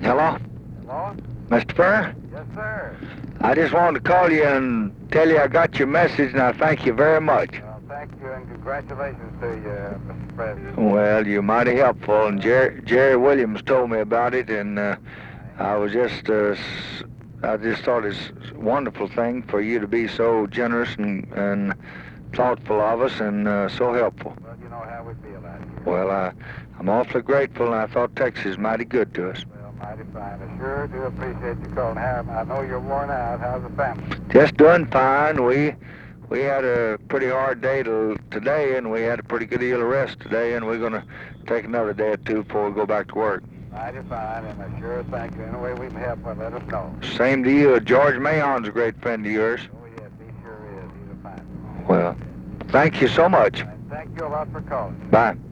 Hello? Hello? Mr. Furr? Yes, sir. I just wanted to call you and tell you I got your message, and I thank you very much. Well, thank you and congratulations to you, Mr. President. Well, you're mighty helpful, and Jerry Williams told me about it, and I was I just thought it's a wonderful thing for you to be so generous and thoughtful of us and so helpful. Well, you know how we feel out here. Well, I'm awfully grateful, and I thought Texas is mighty good to us. Well, mighty fine. I sure do appreciate you calling. I know you're worn out. How's the family? Just doing fine. We had a pretty hard day today, and we had a pretty good deal of rest today, and we're going to take another day or two before we go back to work. Mighty fine, and I sure thank you. Any way we can help, well, let us know. Same to you. George Mahon's a great friend of yours. Oh, yes, he sure is. He's a fine one. Well, thank you so much. And thank you a lot for calling. Bye.